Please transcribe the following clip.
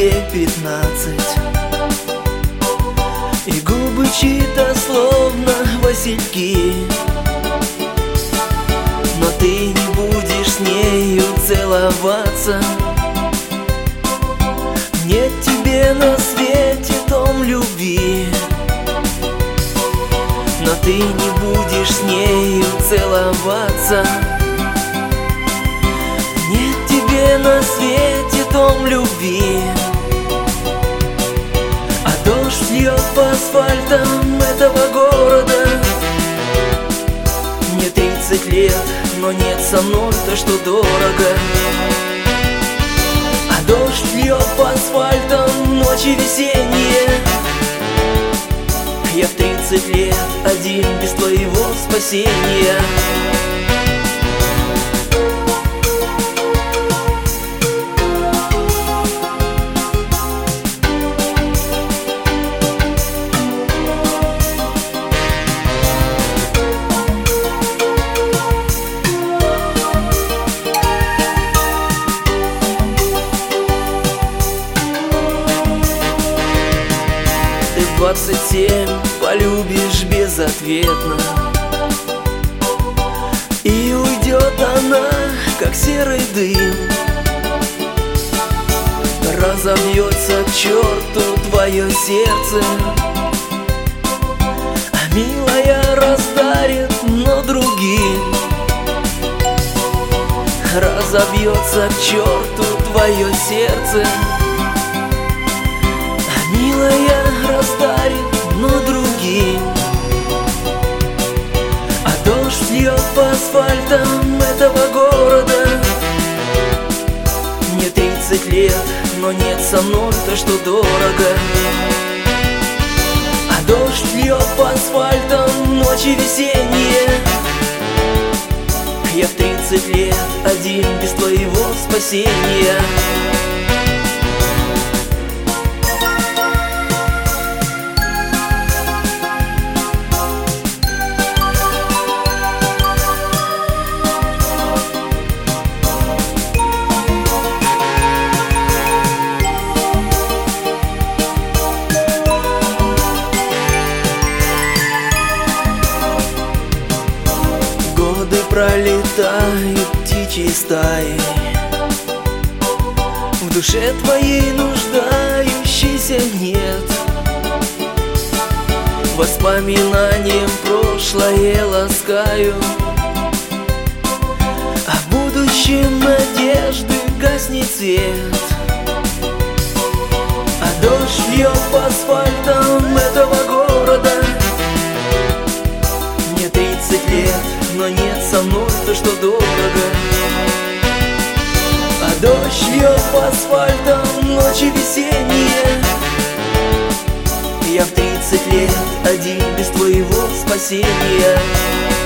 тебе 15, и губы чьи-то словно васильки. Но ты не будешь с нею целоваться. Нет тебе на свете том любви, но ты не будешь с нею целоваться. Нет тебе на свете том любви. А дождь льет по асфальтам этого города. Мне 30 лет, но нет со мной то, что дорого. А дождь льет по асфальтам ночи весенние. Я в 30 лет один без твоего спасения. Ты в 27 полюбишь безответно, и уйдет она, как серый дым. Разобьется к черту твое сердце, а милая раздарит, но другим. Разобьется к черту твое сердце, а милая раздарит, но другим. А дождь льет по асфальтам этого города. Мне 30 лет, но нет со мной то, что дорого. А дождь льет по асфальтам ночи весенние. Я в 30 лет один без твоего спасения. Годы пролетают птичьей стаей, в душе твоей нуждающейся нет. Воспоминанием прошлое ласкаю, а в будущем надежды гаснет свет. А дождь льет по асфальтам этого города. Мне 30 лет, но нет со мной то, что дорого. А дождь льет по асфальтам ночи весенние. Я в 30 лет один без твоего спасения.